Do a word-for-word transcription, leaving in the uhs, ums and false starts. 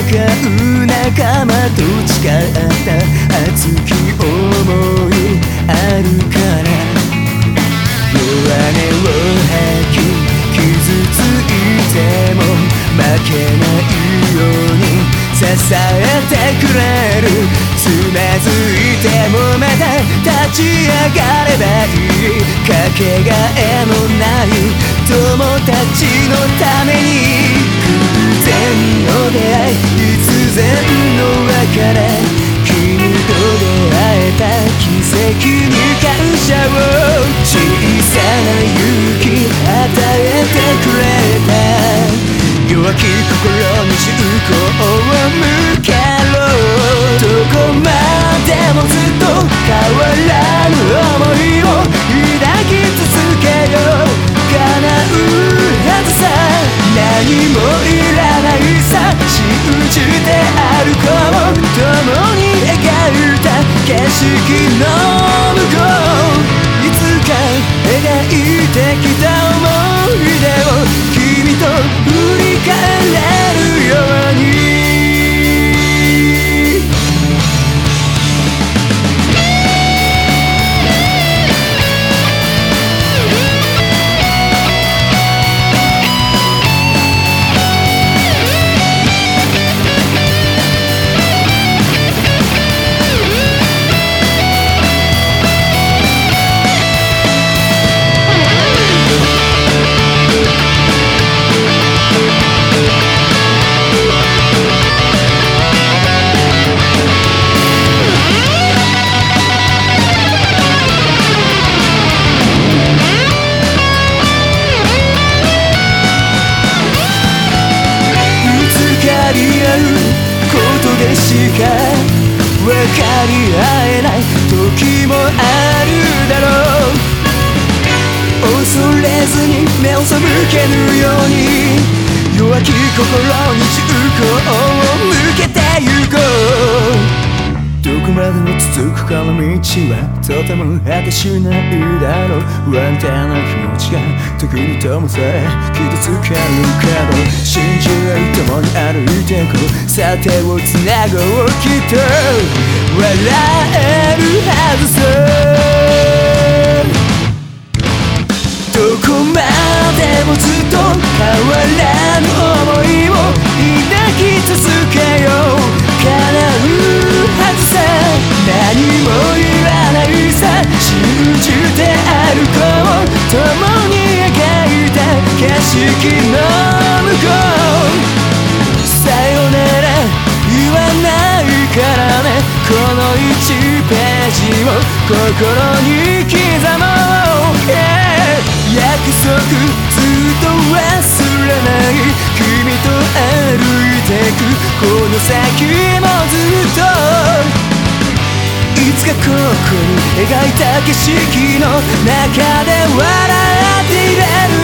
う仲間と誓った熱き想いあるから弱音を吐き傷ついても負けないように支えてくれるつまずいてもまた立ち上がればいいかけがえのない友達のために偶然の出会い必然の別れ君と出会えた奇跡に感謝を小さな勇気与えてくれた弱き心に信仰を向けろどこまでもずっと変わらぬ想いを抱き続けよう叶うはずさ何もいらないさ信じて歩こう共に描いた景色の向こういつか描いてきた思い出を君と振り返れるようにでしか分かり合えない時もあるだろう恐れずに目を背けぬように弱き心に銃口を向けてゆこうどこまでも続くこの道はとても果てしないだろう不安定な気持ちが時にともさえ傷つけるけど信じ合い共に歩いてこうさ手をつなごうきっと笑えるはずさどこまでもずっと変わらぬ想いを抱き続けよう叶うはずさ何もいらないさ信じて歩こう共に描いた景色の向こうさよなら言わないからねこのいちページを心に刻もう、yeah、約束ずっと忘れない君と歩いてくこの先もずっといつかここに描いた景色の中で笑っていれる